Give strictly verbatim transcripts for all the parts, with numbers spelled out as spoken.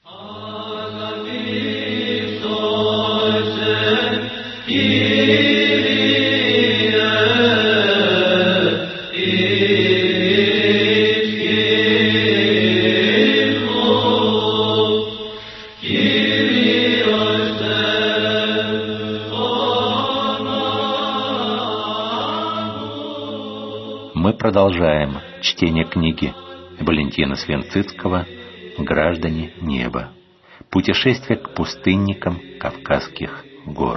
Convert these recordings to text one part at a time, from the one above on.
Мы продолжаем чтение книги Валентина Свенцицкого «Граждане неба. Путешествие к пустынникам Кавказских гор».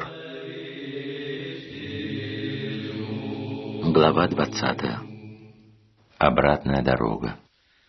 Глава двадцатая. Обратная дорога.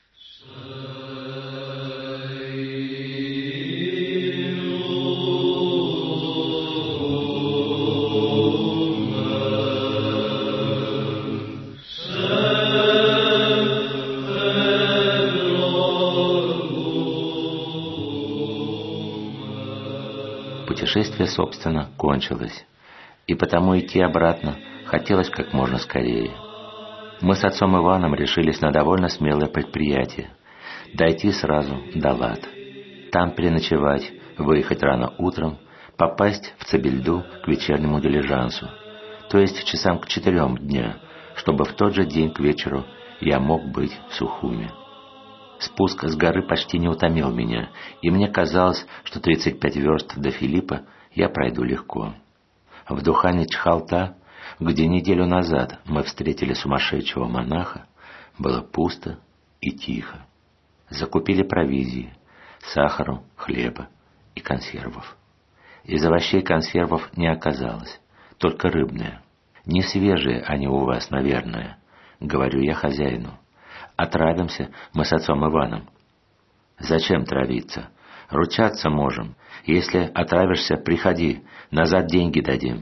Путешествие, собственно, кончилось, и потому идти обратно хотелось как можно скорее. Мы с отцом Иваном решились на довольно смелое предприятие – дойти сразу до Лад. Там переночевать, выехать рано утром, попасть в Цабельду к вечернему дилижансу, то есть часам к четырем дня, чтобы в тот же день к вечеру я мог быть в Сухуме. Спуск с горы почти не утомил меня, и мне казалось, что тридцать пять верст до Филиппа я пройду легко. В Духане Чхалта, где неделю назад мы встретили сумасшедшего монаха, было пусто и тихо. Закупили провизии, сахару, хлеба и консервов. Из овощей консервов не оказалось, только рыбные. Не свежие они у вас, наверное, говорю я хозяину. Отравимся мы с отцом Иваном. Зачем травиться? Ручаться можем. Если отравишься, приходи, назад деньги дадим.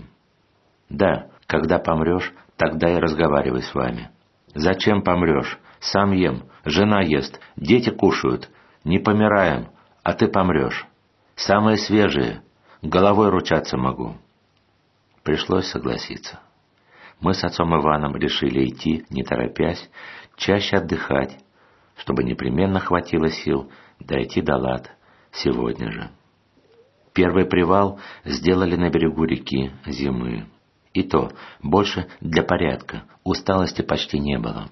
Да, когда помрешь, тогда и разговаривай с вами. Зачем помрешь? Сам ем, жена ест, дети кушают. Не помираем, а ты помрешь. Самые свежие, головой ручаться могу. Пришлось согласиться. Мы с отцом Иваном решили идти, не торопясь, чаще отдыхать, чтобы непременно хватило сил дойти до Лад сегодня же. Первый привал сделали на берегу реки Зимы. И то больше для порядка, усталости почти не было.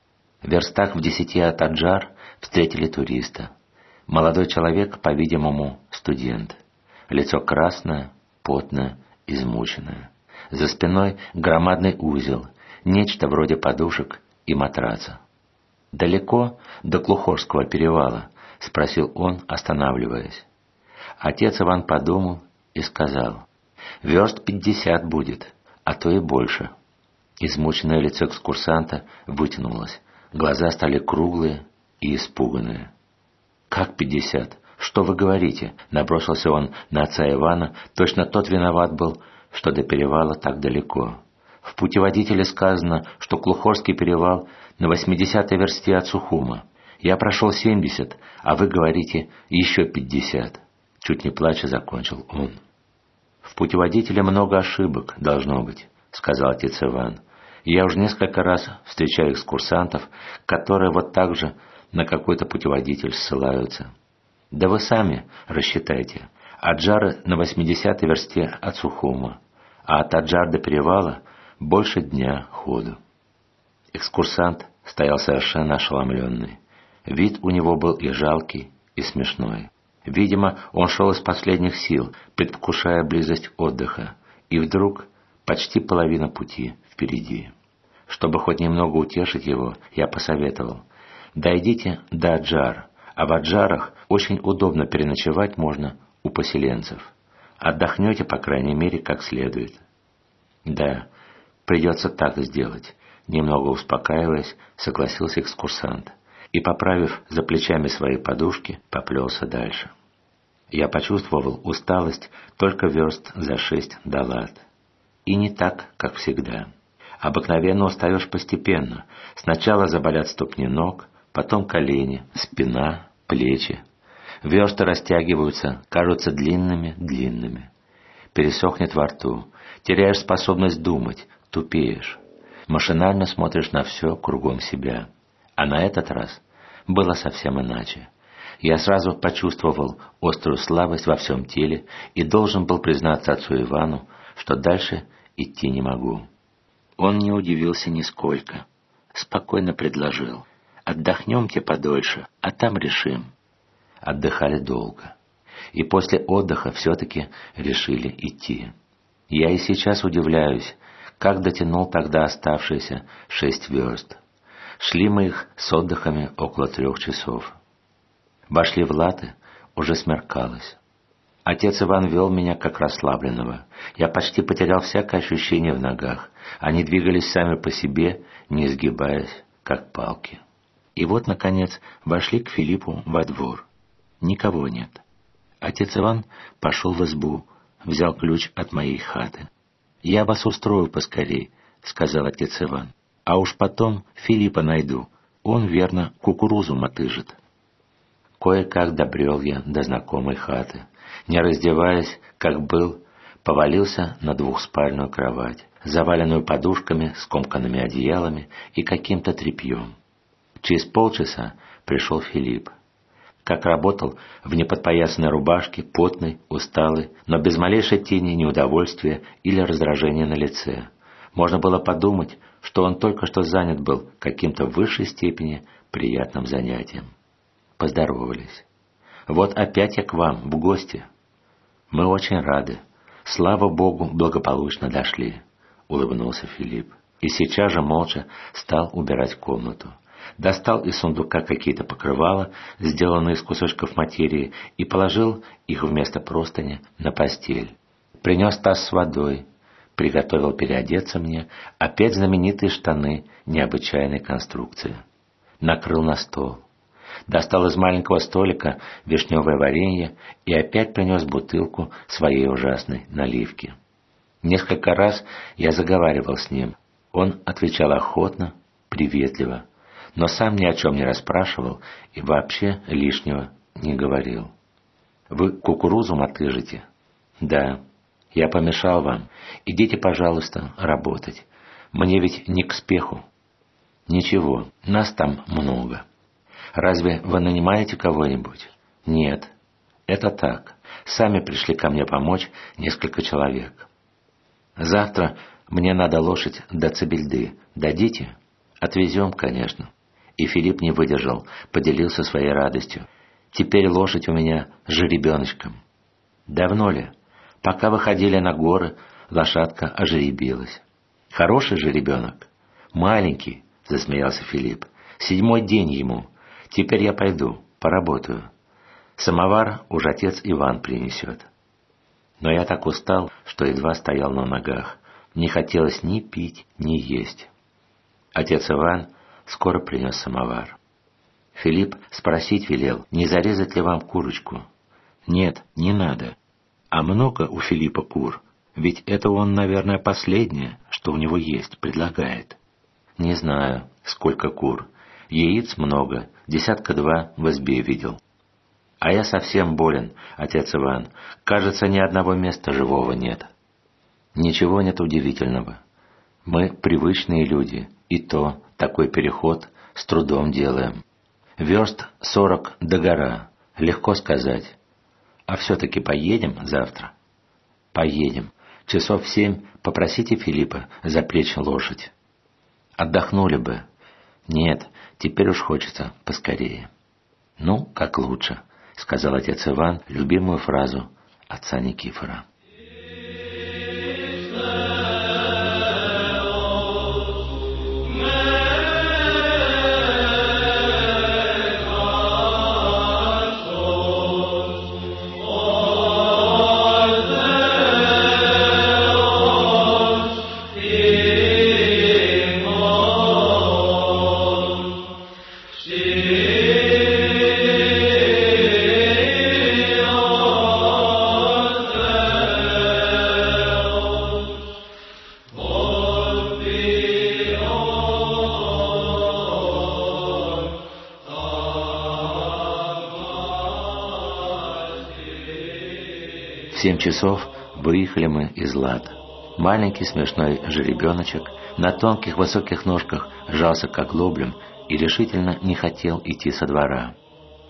В верстах в десяти от Аджар встретили туриста. Молодой человек, по-видимому, студент. Лицо красное, потное, измученное. За спиной громадный узел, нечто вроде подушек и матраца. «Далеко до Клухорского перевала?» — спросил он, останавливаясь. Отец Иван подумал и сказал: «Верст пятьдесят будет, а то и больше». Измученное лицо экскурсанта вытянулось, глаза стали круглые и испуганные. «Как пятьдесят? Что вы говорите?» — набросился он на отца Ивана, точно тот виноват был, что до перевала так далеко. В путеводителе сказано, что Клухорский перевал на восьмидесятой версте от Сухума. Я прошел семьдесят, а вы говорите еще пятьдесят. Чуть не плача закончил он. В путеводителе много ошибок, должно быть, сказал отец Иван. Я уже несколько раз встречаю экскурсантов, которые вот так же на какой-то путеводитель ссылаются. Да вы сами рассчитайте. Аджары на восьмидесятой версте от Сухума, а от Аджар до перевала больше дня ходу. Экскурсант стоял совершенно ошеломленный. Вид у него был и жалкий, и смешной. Видимо, он шел из последних сил, предвкушая близость отдыха, и вдруг почти половина пути впереди. Чтобы хоть немного утешить его, я посоветовал: дойдите до Аджар, а в Аджарах очень удобно переночевать можно у поселенцев. Отдохнете, по крайней мере, как следует. Да, придется так сделать. Немного успокаиваясь, согласился экскурсант и, поправив за плечами свои подушки, поплелся дальше. Я почувствовал усталость только верст за шесть до Лад. И не так, как всегда. Обыкновенно устаешь постепенно. Сначала заболят ступни ног, потом колени, спина, плечи. Версты растягиваются, кажутся длинными-длинными. Пересохнет во рту, теряешь способность думать, тупеешь. Машинально смотришь на все кругом себя. А на этот раз было совсем иначе. Я сразу почувствовал острую слабость во всем теле и должен был признаться отцу Ивану, что дальше идти не могу. Он не удивился нисколько. Спокойно предложил: «Отдохнемте подольше, а там решим». Отдыхали долго. И после отдыха все-таки решили идти. Я и сейчас удивляюсь, как дотянул тогда оставшиеся шесть верст. Шли мы их с отдыхами около трех часов. Вошли в Латы, уже смеркалось. Отец Иван вел меня как расслабленного. Я почти потерял всякое ощущение в ногах. Они двигались сами по себе, не изгибаясь, как палки. И вот, наконец, вошли к Филиппу во двор. Никого нет. Отец Иван пошел в избу, взял ключ от моей хаты. «Я вас устрою поскорей», — сказал отец Иван. «А уж потом Филиппа найду. Он, верно, кукурузу мотыжит». Кое-как добрел я до знакомой хаты. Не раздеваясь, как был, повалился на двухспальную кровать, заваленную подушками, скомканными одеялами и каким-то тряпьем. Через полчаса пришел Филипп. Как работал в неподпоясанной рубашке, потный, усталый, но без малейшей тени неудовольствия или раздражения на лице. Можно было подумать, что он только что занят был каким-то в высшей степени приятным занятием. Поздоровались. «Вот опять я к вам, в гости». «Мы очень рады. Слава Богу, благополучно дошли», — улыбнулся Филипп. И сейчас же молча стал убирать комнату. Достал из сундука какие-то покрывала, сделанные из кусочков материи, и положил их вместо простыни на постель. Принес таз с водой, приготовил переодеться мне, опять знаменитые штаны необычайной конструкции. Накрыл на стол. Достал из маленького столика вишневое варенье и опять принес бутылку своей ужасной наливки. Несколько раз я заговаривал с ним. Он отвечал охотно, приветливо, но сам ни о чем не расспрашивал и вообще лишнего не говорил. «Вы кукурузу мотыжите?» «Да. Я помешал вам. Идите, пожалуйста, работать. Мне ведь не к спеху». «Ничего, нас там много». «Разве вы нанимаете кого-нибудь?» «Нет. Это так. Сами пришли ко мне помочь несколько человек». «Завтра мне надо лошадь до Цибельды. Дадите?» «Отвезем, конечно». И Филипп не выдержал, поделился своей радостью. «Теперь лошадь у меня с жеребеночком». «Давно ли?» «Пока выходили на горы, лошадка ожеребилась». «Хороший жеребенок?» «Маленький», — засмеялся Филипп. «Седьмой день ему. Теперь я пойду, поработаю. Самовар уж отец Иван принесет». Но я так устал, что едва стоял на ногах. Не хотелось ни пить, ни есть. Отец Иван скоро принес самовар. Филипп спросить велел, не зарезать ли вам курочку. «Нет, не надо». «А много у Филиппа кур? Ведь это он, наверное, последнее, что у него есть, предлагает». «Не знаю, сколько кур. Яиц много, десятка два в избе видел». «А я совсем болен, отец Иван. Кажется, ни одного места живого нет». «Ничего нет удивительного. Мы привычные люди, и то такой переход с трудом делаем. Верст сорок до гора, легко сказать. А все-таки поедем завтра?» «Поедем. Часов в семь попросите Филиппа запрячь лошадь». «Отдохнули бы». «Нет, теперь уж хочется поскорее». «Ну, как лучше», — сказал отец Иван любимую фразу отца Никифора. В семь часов выехали мы из Лат. Маленький смешной жеребеночек на тонких высоких ножках жался к оглоблям и решительно не хотел идти со двора.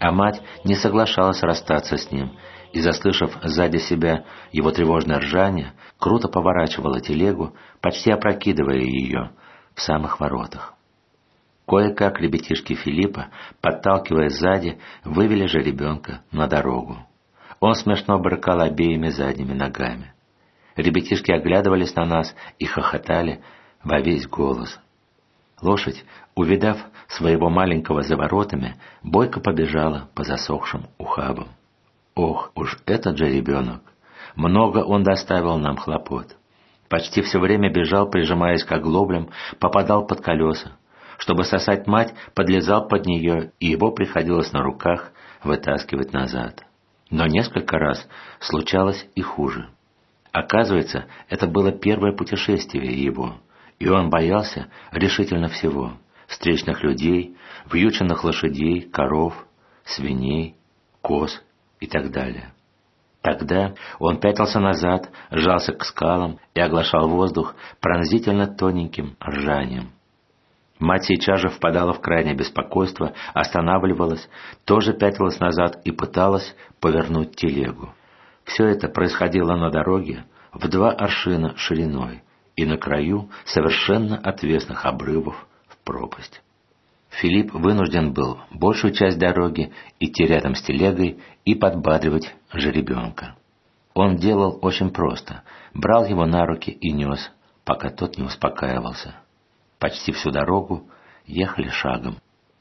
А мать не соглашалась расстаться с ним, и, заслышав сзади себя его тревожное ржание, круто поворачивала телегу, почти опрокидывая ее в самых воротах. Кое-как ребятишки Филиппа, подталкивая сзади, вывели жеребенка на дорогу. Он смешно брыкал обеими задними ногами. Ребятишки оглядывались на нас и хохотали во весь голос. Лошадь, увидав своего маленького за воротами, бойко побежала по засохшим ухабам. Ох, уж этот же ребенок! Много он доставил нам хлопот. Почти все время бежал, прижимаясь к оглоблям, попадал под колеса. Чтобы сосать мать, подлезал под нее, и его приходилось на руках вытаскивать назад. Но несколько раз случалось и хуже. Оказывается, это было первое путешествие его, и он боялся решительно всего: встречных людей, вьюченных лошадей, коров, свиней, коз и так далее. Тогда он пятился назад, сжался к скалам и оглашал воздух пронзительно тоненьким ржанием. Мать сейчас же впадала в крайнее беспокойство, останавливалась, тоже пятилась назад и пыталась повернуть телегу. Все это происходило на дороге в два аршина шириной и на краю совершенно отвесных обрывов в пропасть. Филипп вынужден был большую часть дороги идти рядом с телегой и подбадривать жеребенка. Он делал очень просто: брал его на руки и нес, пока тот не успокаивался. Почти всю дорогу ехали шагом.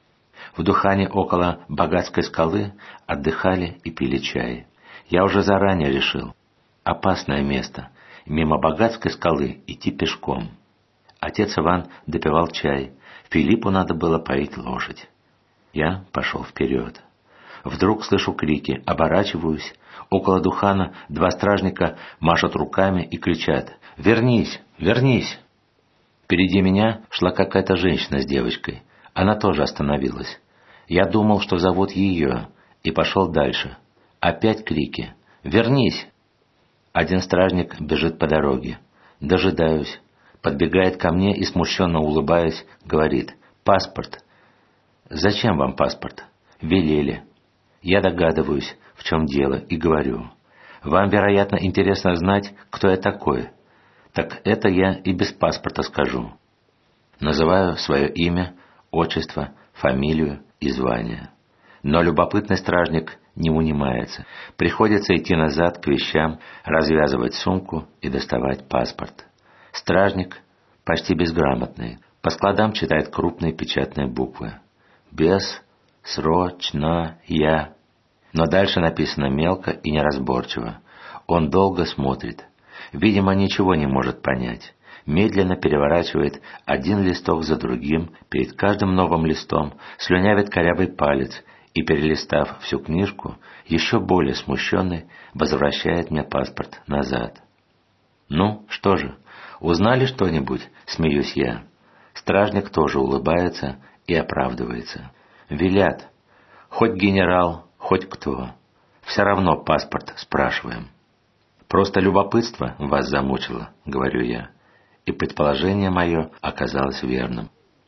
В Духане около Богатской скалы отдыхали и пили чай. Я уже заранее решил: опасное место, мимо Богатской скалы идти пешком. Отец Иван допивал чай, Филиппу надо было поить лошадь. Я пошел вперед. Вдруг слышу крики, оборачиваюсь. Около Духана два стражника машут руками и кричат: «Вернись! Вернись!» Впереди меня шла какая-то женщина с девочкой. Она тоже остановилась. Я думал, что зовут ее, и пошел дальше. Опять крики: «Вернись!» Один стражник бежит по дороге. Дожидаюсь. Подбегает ко мне и, смущенно улыбаясь, говорит: «Паспорт». «Зачем вам паспорт?» «Велели». Я догадываюсь, в чем дело, и говорю: «Вам, вероятно, интересно знать, кто я такой. Так это я и без паспорта скажу». Называю свое имя, отчество, фамилию и звание. Но любопытный стражник не унимается. Приходится идти назад к вещам, развязывать сумку и доставать паспорт. Стражник почти безграмотный. По складам читает крупные печатные буквы. «Без», «срочно», «я». Но дальше написано мелко и неразборчиво. Он долго смотрит. Видимо, ничего не может понять. Медленно переворачивает один листок за другим, перед каждым новым листом слюнявит корявый палец и, перелистав всю книжку, еще более смущенный, возвращает мне паспорт назад. «Ну, что же, узнали что-нибудь?» — смеюсь я. Стражник тоже улыбается и оправдывается. «Велят. Хоть генерал, хоть кто. Все равно паспорт спрашиваем». «Просто любопытство вас замучило», — говорю я. И предположение мое оказалось верным.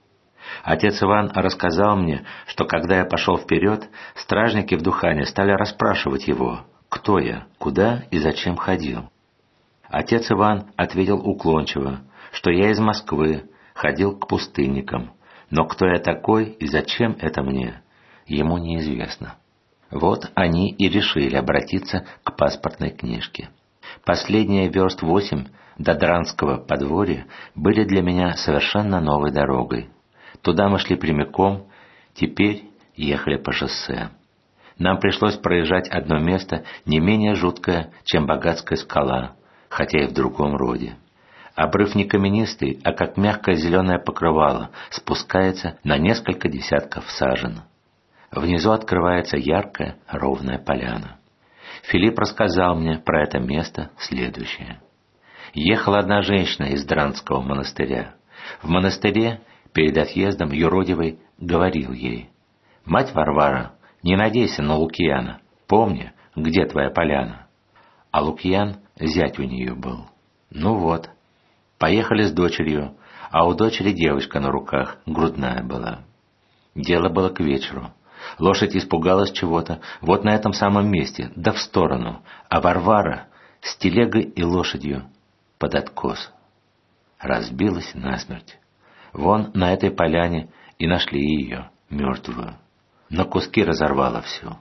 Отец Иван рассказал мне, что когда я пошел вперед, стражники в Духане стали расспрашивать его, кто я, куда и зачем ходил. Отец Иван ответил уклончиво, что я из Москвы, ходил к пустынникам, но кто я такой и зачем это мне, ему неизвестно. Вот они и решили обратиться к паспортной книжке. Последние верст восемь до Дранского подворья были для меня совершенно новой дорогой. Туда мы шли прямиком, теперь ехали по шоссе. Нам пришлось проезжать одно место не менее жуткое, чем Богатская скала, хотя и в другом роде. Обрыв не каменистый, а как мягкое зеленое покрывало, спускается на несколько десятков сажен. Внизу открывается яркая ровная поляна. Филипп рассказал мне про это место следующее. Ехала одна женщина из Дранского монастыря. В монастыре перед отъездом юродивый говорил ей: «Мать Варвара, не надейся на Лукьяна, помни, где твоя поляна». А Лукьян зять у нее был. Ну вот, поехали с дочерью, а у дочери девочка на руках, грудная была. Дело было к вечеру. Лошадь испугалась чего-то, вот на этом самом месте, да в сторону, а Варвара с телегой и лошадью под откос. Разбилась насмерть. Вон на этой поляне и нашли ее, мертвую. На куски разорвало все.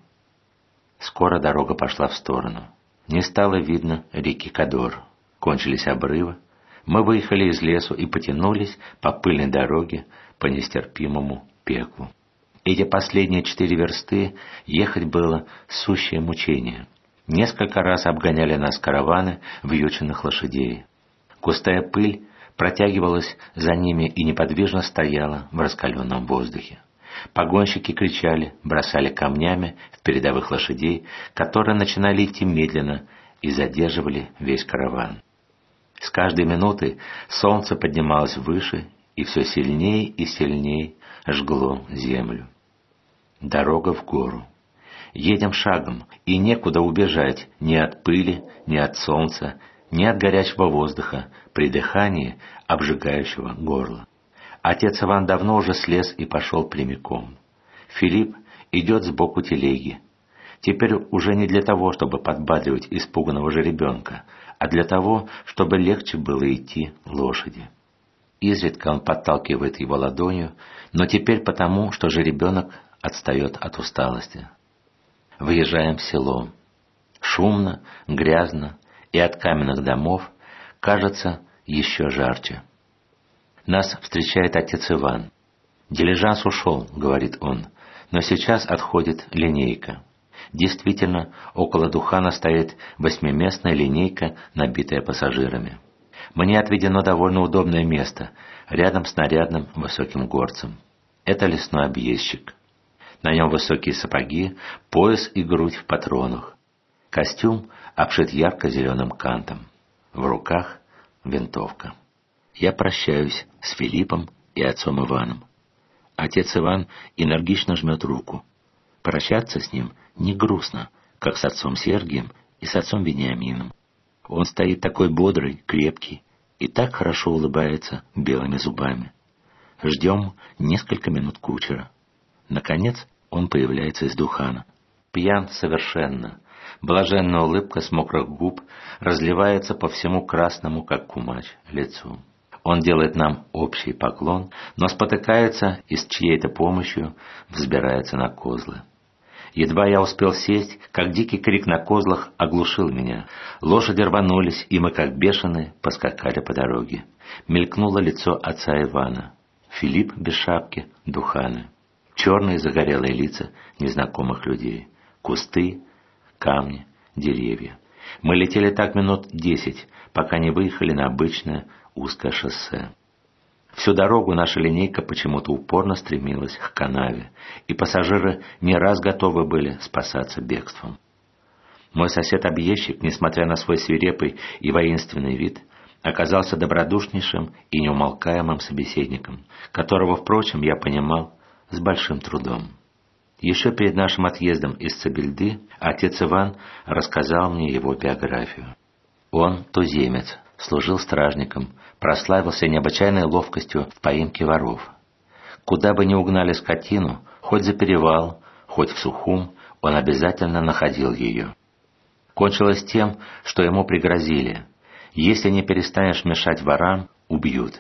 Скоро дорога пошла в сторону. Не стало видно реки Кадор. Кончились обрывы. Мы выехали из лесу и потянулись по пыльной дороге по нестерпимому пеклу. Эти последние четыре версты ехать было сущее мучение. Несколько раз обгоняли нас караваны вьюченных лошадей. Густая пыль протягивалась за ними и неподвижно стояла в раскаленном воздухе. Погонщики кричали, бросали камнями в передовых лошадей, которые начинали идти медленно и задерживали весь караван. С каждой минутой солнце поднималось выше и все сильнее и сильнее жгло землю. Дорога в гору. Едем шагом, и некуда убежать ни от пыли, ни от солнца, ни от горячего воздуха при дыхании, обжигающего горло. Отец Иван давно уже слез и пошел прямиком. Филипп идет сбоку телеги. Теперь уже не для того, чтобы подбадривать испуганного жеребенка, а для того, чтобы легче было идти лошади. Изредка он подталкивает его ладонью, но теперь потому, что жеребенок отстает от усталости. Въезжаем в село. Шумно, грязно, и от каменных домов кажется еще жарче. Нас встречает отец Иван. «Дилижанс ушел», — говорит он, — «но сейчас отходит линейка». Действительно, около Духана стоит восьмиместная линейка, набитая пассажирами. Мне отведено довольно удобное место, рядом с нарядным высоким горцем. Это лесной объездчик. На нем высокие сапоги, пояс и грудь в патронах. Костюм обшит ярко-зеленым кантом. В руках винтовка. Я прощаюсь с Филиппом и отцом Иваном. Отец Иван энергично жмет руку. Прощаться с ним не грустно, как с отцом Сергием и с отцом Вениамином. Он стоит такой бодрый, крепкий и так хорошо улыбается белыми зубами. Ждем несколько минут кучера. Наконец он появляется из Духана. Пьян совершенно. Блаженная улыбка с мокрых губ разливается по всему красному, как кумач, лицу. Он делает нам общий поклон, но спотыкается и с чьей-то помощью взбирается на козлы. Едва я успел сесть, как дикий крик на козлах оглушил меня. Лошади рванулись, и мы, как бешеные, поскакали по дороге. Мелькнуло лицо отца Ивана. Филипп без шапки, Духаны. Черные загорелые лица незнакомых людей. Кусты, камни, деревья. Мы летели так минут десять, пока не выехали на обычное узкое шоссе. Всю дорогу наша линейка почему-то упорно стремилась к канаве, и пассажиры не раз готовы были спасаться бегством. Мой сосед-объездчик, несмотря на свой свирепый и воинственный вид, оказался добродушнейшим и неумолкаемым собеседником, которого, впрочем, я понимал с большим трудом. Еще перед нашим отъездом из Цабельды отец Иван рассказал мне его биографию. Он туземец, служил стражником, прославился необычайной ловкостью в поимке воров. Куда бы ни угнали скотину, хоть за перевал, хоть в Сухум, он обязательно находил ее. Кончилось тем, что ему пригрозили: если не перестанешь мешать ворам, убьют.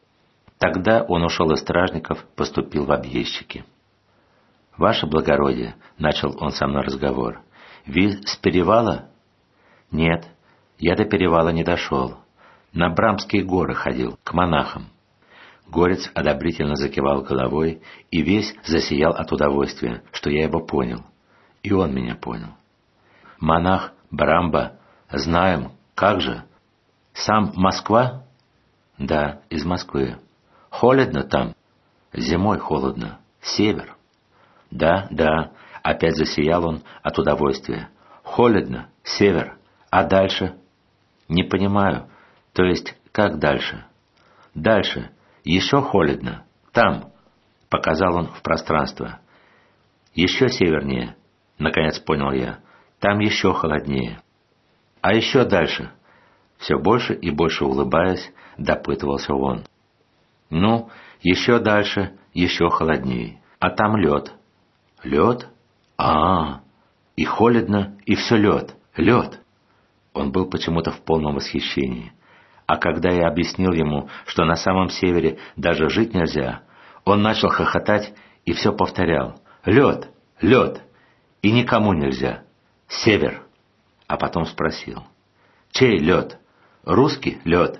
Тогда он ушел из стражников, поступил в объездчики. «Ваше благородие», — начал он со мной разговор, — «вы с перевала?» «Нет, я до перевала не дошел. На Брамские горы ходил, к монахам». Горец одобрительно закивал головой и весь засиял от удовольствия, что я его понял. И он меня понял. «Монах Брамба, знаем, как же? Сам Москва?» «Да, из Москвы». «Холодно там?» «Зимой холодно. Север». «Да, да», — опять засиял он от удовольствия. «Холодно, север. А дальше?» «Не понимаю. То есть, как дальше?» «Дальше. Еще холодно. Там», — показал он в пространство. «Еще севернее», — наконец понял я. «Там еще холоднее». «А еще дальше?» Все больше и больше улыбаясь, допытывался он. «Ну, еще дальше, еще холоднее. А там лед». Лед? А, и холодно, и все лед, лед. Он был почему-то в полном восхищении. А когда я объяснил ему, что на самом севере даже жить нельзя, он начал хохотать и все повторял. Лед, лед, и никому нельзя. Север. А потом спросил. Чей лед? Русский лед?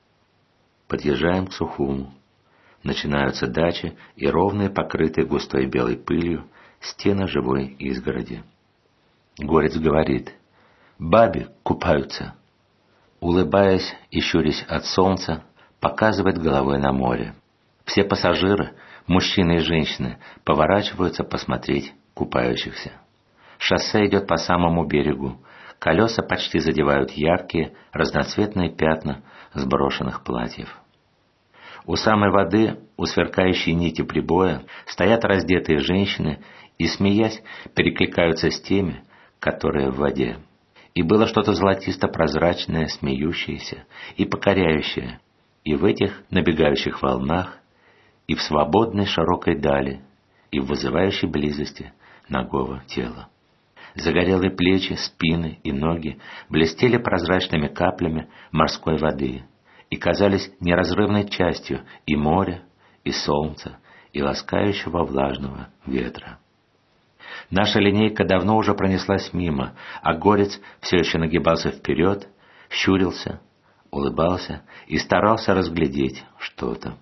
Подъезжаем к Сухуму. Начинаются дачи и ровные, покрытые густой белой пылью, стены живой изгороди. Горец говорит. Баби купаются. Улыбаясь и щурясь от солнца, показывает головой на море. Все пассажиры, мужчины и женщины, поворачиваются посмотреть купающихся. Шоссе идет по самому берегу. Колеса почти задевают яркие, разноцветные пятна сброшенных платьев. У самой воды, у сверкающей нити прибоя, стоят раздетые женщины и, смеясь, перекликаются с теми, которые в воде. И было что-то золотисто-прозрачное, смеющееся и покоряющее и в этих набегающих волнах, и в свободной широкой дали, и в вызывающей близости нагого тела. Загорелые плечи, спины и ноги блестели прозрачными каплями морской воды и казались неразрывной частью и моря, и солнца, и ласкающего влажного ветра. Наша линейка давно уже пронеслась мимо, а горец все еще нагибался вперед, щурился, улыбался и старался разглядеть что-то.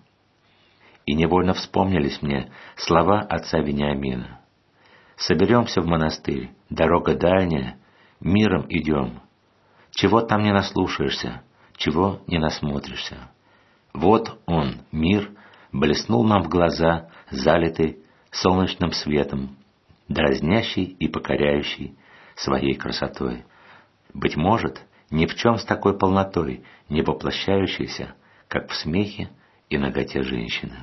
И невольно вспомнились мне слова отца Вениамина. «Соберемся в монастырь, дорога дальняя, миром идем. Чего там не наслушаешься, чего не насмотришься. Вот он, мир, блеснул нам в глаза, залитый солнечным светом, дразнящий и покоряющий своей красотой. Быть может, ни в чем с такой полнотой не воплощающийся, как в смехе и наготе женщины.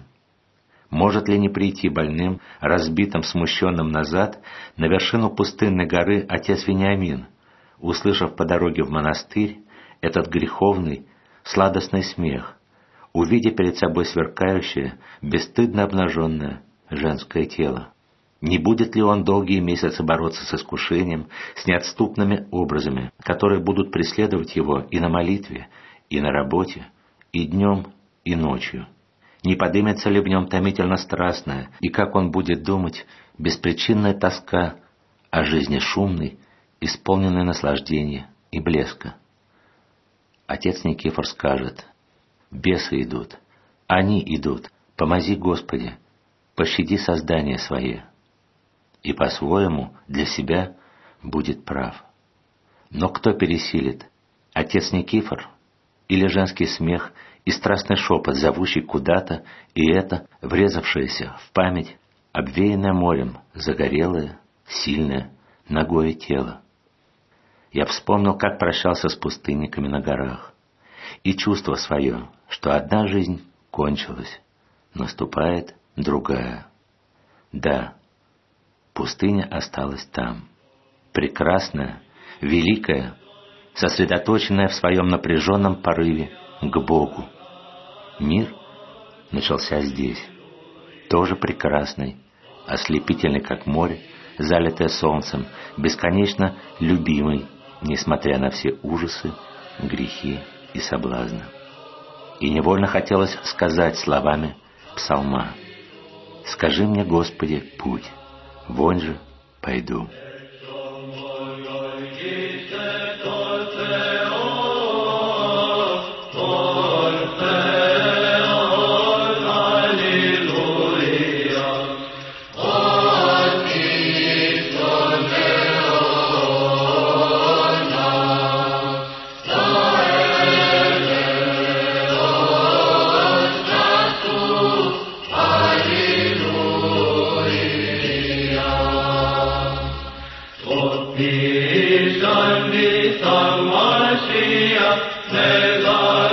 Может ли не прийти больным, разбитым, смущенным назад, на вершину пустынной горы отец Вениамин, услышав по дороге в монастырь этот греховный, сладостный смех, увидя перед собой сверкающее, бесстыдно обнаженное женское тело? Не будет ли он долгие месяцы бороться с искушением, с неотступными образами, которые будут преследовать его и на молитве, и на работе, и днем, и ночью? Не подымется ли в нем томительно страстная, и как он будет думать, беспричинная тоска о жизни шумной, исполненной наслаждения и блеска? Отец Никифор скажет: «Бесы идут, они идут, помози, Господи, пощади создание свое». И по-своему для себя будет прав. Но кто пересилит, отец Никифор или женский смех и страстный шепот, зовущий куда-то, и это, врезавшееся в память, обвеянное морем, загорелое, сильное, нагое тело? Я вспомнил, как прощался с пустынниками на горах, и чувство свое, что одна жизнь кончилась, наступает другая. Да, пустыня осталась там, прекрасная, великая, сосредоточенная в своем напряженном порыве к Богу. Мир начался здесь, тоже прекрасный, ослепительный, как море, залитое солнцем, бесконечно любимый, несмотря на все ужасы, грехи и соблазны. И невольно хотелось сказать словами псалма: «Скажи мне, Господи, путь, вон же пойду». Isham Nisam Mashiach Mezar